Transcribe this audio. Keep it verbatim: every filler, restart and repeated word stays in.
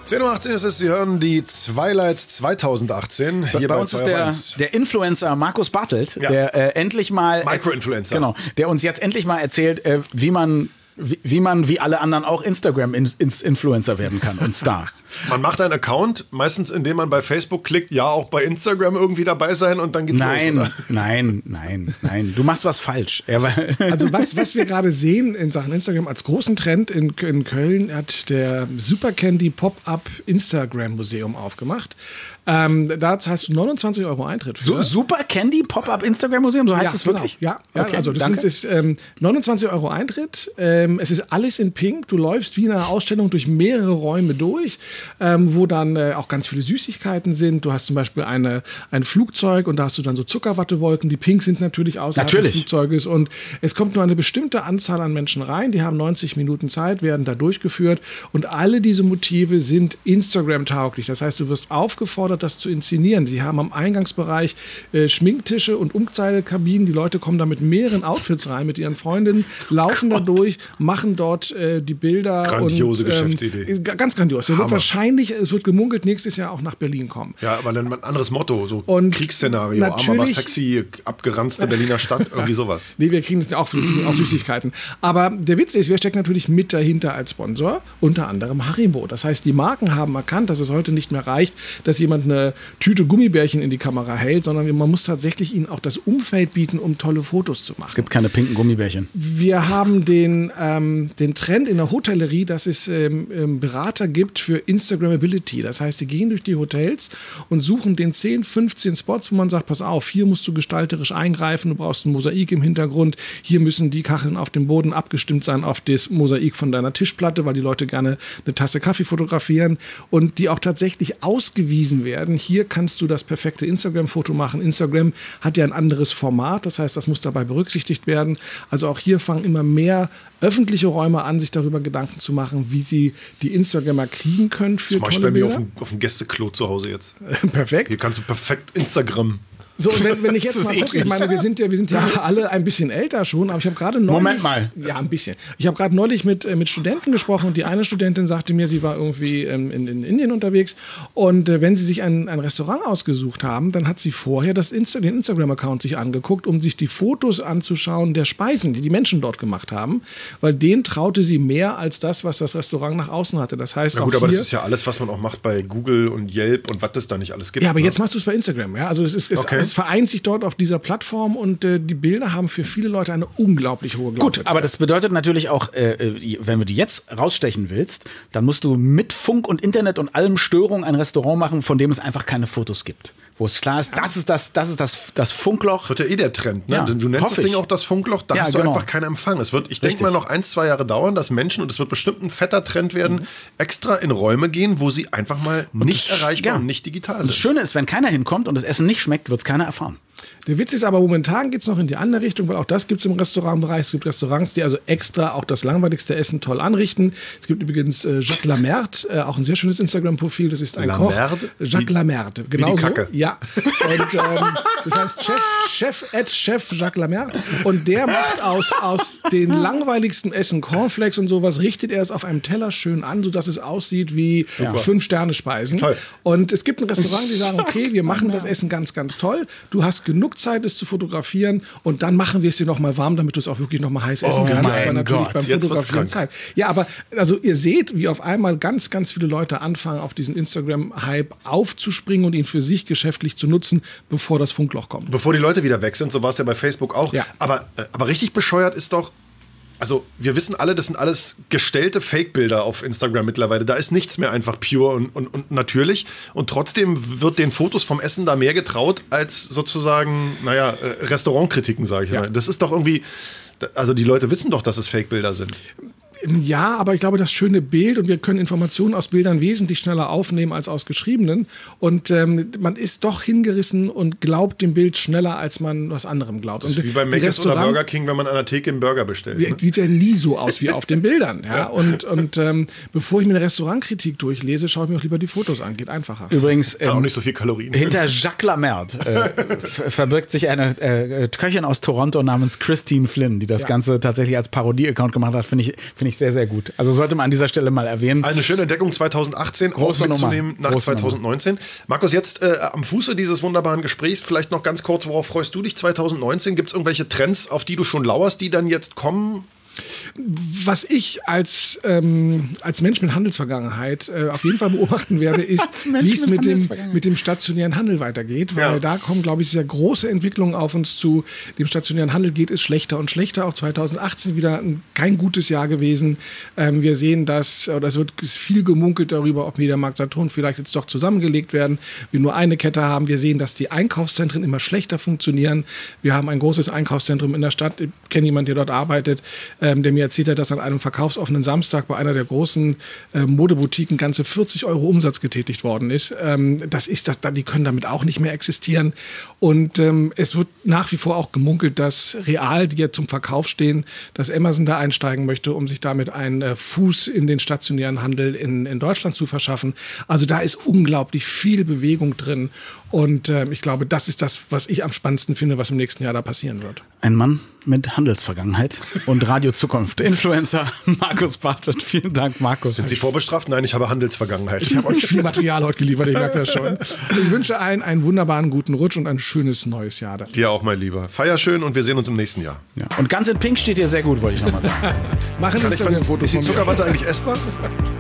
zehn Uhr achtzehn ist es, Sie hören die Twilight zweitausendachtzehn. Hier bei, bei uns ist der, der Influencer Markus Bartelt, ja. der äh, endlich mal... Micro-Influencer. Genau, der uns jetzt endlich mal erzählt, äh, wie man... Wie, wie man, wie alle anderen, auch Instagram-Influencer werden kann und Star. Man macht einen Account, meistens indem man bei Facebook klickt, ja, auch bei Instagram irgendwie dabei sein und dann geht's nein, los. Nein, nein, nein, du machst was falsch. Also was, was wir gerade sehen in Sachen Instagram als großen Trend in, in Köln hat der Super Candy Pop-Up Instagram Museum aufgemacht. Ähm, da zahlst du neunundzwanzig Euro Eintritt für. So, Super Candy Pop-Up Instagram Museum, so heißt ja, es genau. wirklich? Ja, ja okay, also das danke. sind, ist ähm, neunundzwanzig Euro Eintritt. Ähm, es ist alles in Pink. Du läufst wie in einer Ausstellung durch mehrere Räume durch, ähm, wo dann äh, auch ganz viele Süßigkeiten sind. Du hast zum Beispiel eine, ein Flugzeug und da hast du dann so Zuckerwattewolken. Die Pink sind natürlich außerhalb natürlich. des Flugzeuges und es kommt nur eine bestimmte Anzahl an Menschen rein. Die haben neunzig Minuten Zeit, werden da durchgeführt und alle diese Motive sind Instagram-tauglich. Das heißt, du wirst aufgefordert, das zu inszenieren. Sie haben am Eingangsbereich äh, Schminktische und Umkleidekabinen. Die Leute kommen da mit mehreren Outfits rein, mit ihren Freundinnen, laufen Gott. da durch, machen dort äh, die Bilder. Grandiose und, ähm, Geschäftsidee. Ganz grandios. Er wird wahrscheinlich, es wird gemunkelt, nächstes Jahr auch nach Berlin kommen. Ja, aber dann ein anderes Motto, so und Kriegsszenario, arm, aber sexy, abgeranzte Berliner Stadt, irgendwie sowas. Nee, wir kriegen das auch, auch Süßigkeiten. Aber der Witz ist, wir stecken natürlich mit dahinter als Sponsor, unter anderem Haribo. Das heißt, die Marken haben erkannt, dass es heute nicht mehr reicht, dass jemand eine Tüte Gummibärchen in die Kamera hält, sondern man muss tatsächlich ihnen auch das Umfeld bieten, um tolle Fotos zu machen. Es gibt keine pinken Gummibärchen. Wir haben den, ähm, den Trend in der Hotellerie, dass es ähm, ähm, Berater gibt für Instagrammability. Das heißt, sie gehen durch die Hotels und suchen den zehn, fünfzehn Spots, wo man sagt, pass auf, hier musst du gestalterisch eingreifen, du brauchst ein Mosaik im Hintergrund, hier müssen die Kacheln auf dem Boden abgestimmt sein auf das Mosaik von deiner Tischplatte, weil die Leute gerne eine Tasse Kaffee fotografieren und die auch tatsächlich ausgewiesen werden. Hier kannst du das perfekte Instagram-Foto machen. Instagram hat ja ein anderes Format, das heißt, das muss dabei berücksichtigt werden. Also auch hier fangen immer mehr öffentliche Räume an, sich darüber Gedanken zu machen, wie sie die Instagrammer kriegen können für tolle Bilder. Das mach ich bei mir auf dem, auf dem Gästeklo zu Hause jetzt. Perfekt. Hier kannst du perfekt Instagram. So, und wenn, wenn ich jetzt mal gucke, ich meine, wir sind ja, wir sind ja alle ein bisschen älter schon, aber ich habe gerade neulich... Moment mal. Ja, ein bisschen. Ich habe gerade neulich mit, mit Studenten gesprochen und die eine Studentin sagte mir, sie war irgendwie ähm, in, in Indien unterwegs und äh, wenn sie sich ein, ein Restaurant ausgesucht haben, dann hat sie vorher das Insta, den Instagram-Account sich angeguckt, um sich die Fotos anzuschauen der Speisen, die die Menschen dort gemacht haben, weil denen traute sie mehr als das, was das Restaurant nach außen hatte. Das heißt, Na gut, auch aber hier, das ist ja alles, was man auch macht bei Google und Yelp und was es da nicht alles gibt. Ja, aber ne? jetzt machst du es bei Instagram. Ja? Also es ist, es, Okay. es vereint sich dort auf dieser Plattform und äh, die Bilder haben für viele Leute eine unglaublich hohe Glaubwürdigkeit. Gut, aber das bedeutet natürlich auch, äh, wenn du die jetzt rausstechen willst, dann musst du mit Funk und Internet und allem Störung ein Restaurant machen, von dem es einfach keine Fotos gibt. Wo es klar ist, das ist das, das ist das, das Funkloch. Das wird ja eh der Trend, ne? Ja, Du nennst das hoffe Ding ich. auch das Funkloch, da Ja, hast du genau. einfach keinen Empfang. Es wird, ich Richtig. denke mal, noch ein, zwei Jahre dauern, dass Menschen, und es wird bestimmt ein fetter Trend werden, Mhm. extra in Räume gehen, wo sie einfach mal nicht das- erreichbar ja. und nicht digital Das sind. Schöne ist, wenn keiner hinkommt und das Essen nicht schmeckt, wird es keiner erfahren. Der Witz ist aber, momentan geht es noch in die andere Richtung, weil auch das gibt es im Restaurantbereich. Es gibt Restaurants, die also extra auch das langweiligste Essen toll anrichten. Es gibt übrigens äh, Jacques Lamert, äh, auch ein sehr schönes Instagram-Profil. Das ist ein Lamerde? Koch. Jacques Wie- Lamert, wie genau die Kacke. so. Ja. Und ähm, das heißt Chef, Chef, at Chef Jacques Lamert. Und der macht aus, aus den langweiligsten Essen, Cornflakes und sowas, richtet er es auf einem Teller schön an, sodass es aussieht wie Fünf-Sterne-Speisen. Toll. Und es gibt ein Restaurant, die sagen, okay, wir machen das Essen ganz, ganz toll. Du hast genug Zeit, es zu fotografieren und dann machen wir es dir noch mal warm, damit du es auch wirklich noch mal heiß essen Oh kannst. mein Aber natürlich Gott, beim jetzt wird's Fotografieren krank. Zeit. Ja, aber also ihr seht, wie auf einmal ganz, ganz viele Leute anfangen, auf diesen Instagram-Hype aufzuspringen und ihn für sich geschäftlich zu nutzen, bevor das Funkloch kommt. Bevor die Leute wieder weg sind, so war es ja bei Facebook auch. Ja. Aber, äh, aber richtig bescheuert ist doch, also wir wissen alle, das sind alles gestellte Fake-Bilder auf Instagram mittlerweile. Da ist nichts mehr einfach pure und, und, und natürlich. Und trotzdem wird den Fotos vom Essen da mehr getraut als sozusagen, naja, äh, Restaurantkritiken, sage ich Ja. mal. Das ist doch irgendwie, also die Leute wissen doch, dass es Fake-Bilder sind. Ja, aber ich glaube, das schöne Bild und wir können Informationen aus Bildern wesentlich schneller aufnehmen als aus geschriebenen. Und ähm, man ist doch hingerissen und glaubt dem Bild schneller, als man was anderem glaubt. Das ist Und wie bei die Mc's oder Restaurant- Burger King, wenn man an der Theke einen Burger bestellt. Ne? Sieht ja nie so aus wie auf den Bildern. Ja? Und, und ähm, bevor ich mir eine Restaurantkritik durchlese, schaue ich mir auch lieber die Fotos an. Geht einfacher. Übrigens, Ja, auch ähm, nicht so viel Kalorien. hinter Jacques Lamert äh, ver- verbirgt sich eine äh, Köchin aus Toronto namens Christine Flynn, die das Ja. Ganze tatsächlich als Parodie-Account gemacht hat. Finde ich, finde ich ich sehr, sehr gut. Also sollte man an dieser Stelle mal erwähnen. Eine schöne Entdeckung zweitausendachtzehn, Große auch mitzunehmen Nummer. nach Große zweitausendneunzehn. Markus, jetzt äh, am Fuße dieses wunderbaren Gesprächs, vielleicht noch ganz kurz, worauf freust du dich zweitausendneunzehn? Gibt es irgendwelche Trends, auf die du schon lauerst, die dann jetzt kommen? Was ich als, ähm, als Mensch mit Handelsvergangenheit äh, auf jeden Fall beobachten werde, ist, wie es mit dem, mit dem stationären Handel weitergeht. Weil ja. da kommen, glaube ich, sehr große Entwicklungen auf uns zu. Dem stationären Handel geht es schlechter und schlechter. Auch zweitausendachtzehn wieder ein, kein gutes Jahr gewesen. Ähm, wir sehen, dass, oder es wird viel gemunkelt darüber, ob Mediamarkt Saturn vielleicht jetzt doch zusammengelegt werden. Wir nur eine Kette haben. Wir sehen, dass die Einkaufszentren immer schlechter funktionieren. Wir haben ein großes Einkaufszentrum in der Stadt. Ich kenne jemanden, der dort arbeitet. Ähm, der mir erzählt hat, dass an einem verkaufsoffenen Samstag bei einer der großen äh, Modeboutiquen ganze vierzig Euro Umsatz getätigt worden ist. Ähm, das ist das, die können damit auch nicht mehr existieren. Und ähm, es wird nach wie vor auch gemunkelt, dass Real, die ja zum Verkauf stehen, dass Amazon da einsteigen möchte, um sich damit einen äh, Fuß in den stationären Handel in, in Deutschland zu verschaffen. Also da ist unglaublich viel Bewegung drin. Und äh, ich glaube, das ist das, was ich am spannendsten finde, was im nächsten Jahr da passieren wird. Ein Mann mit Handelsvergangenheit und Radio-Zukunft. Influencer Markus Bartlett. Vielen Dank, Markus. Sind Sie vorbestraft? Nein, ich habe Handelsvergangenheit. Ich habe euch viel Material heute geliefert, ich merke das schon. Ich wünsche allen einen wunderbaren guten Rutsch und ein schönes neues Jahr. Dir auch, mein Lieber. Feier schön und wir sehen uns im nächsten Jahr. Ja. Und ganz in Pink steht dir sehr gut, wollte ich nochmal sagen. Machen wir ein Foto. Ist die Zuckerwatte eigentlich essbar?